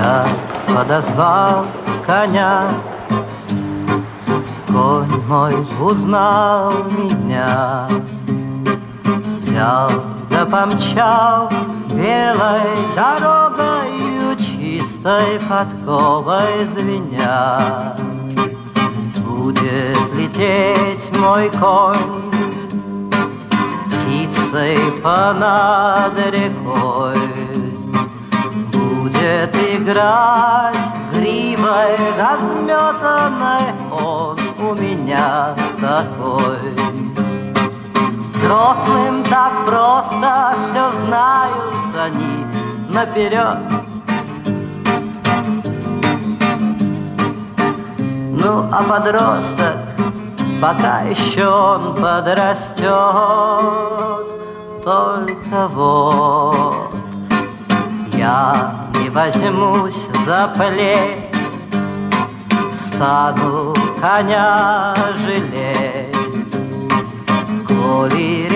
Я подозвал коня, конь мой узнал меня, взял да помчал белой дорогою, чистой подковой звеня. Будет лететь мой конь птицей понад рекой, будет играть гривой разметанной, он у меня такой. Взрослым так просто, все знают они наперед. Ну, а подросток, пока еще он подрастет, только вот я не возьмусь за плеть, стану коня жалеть. Коли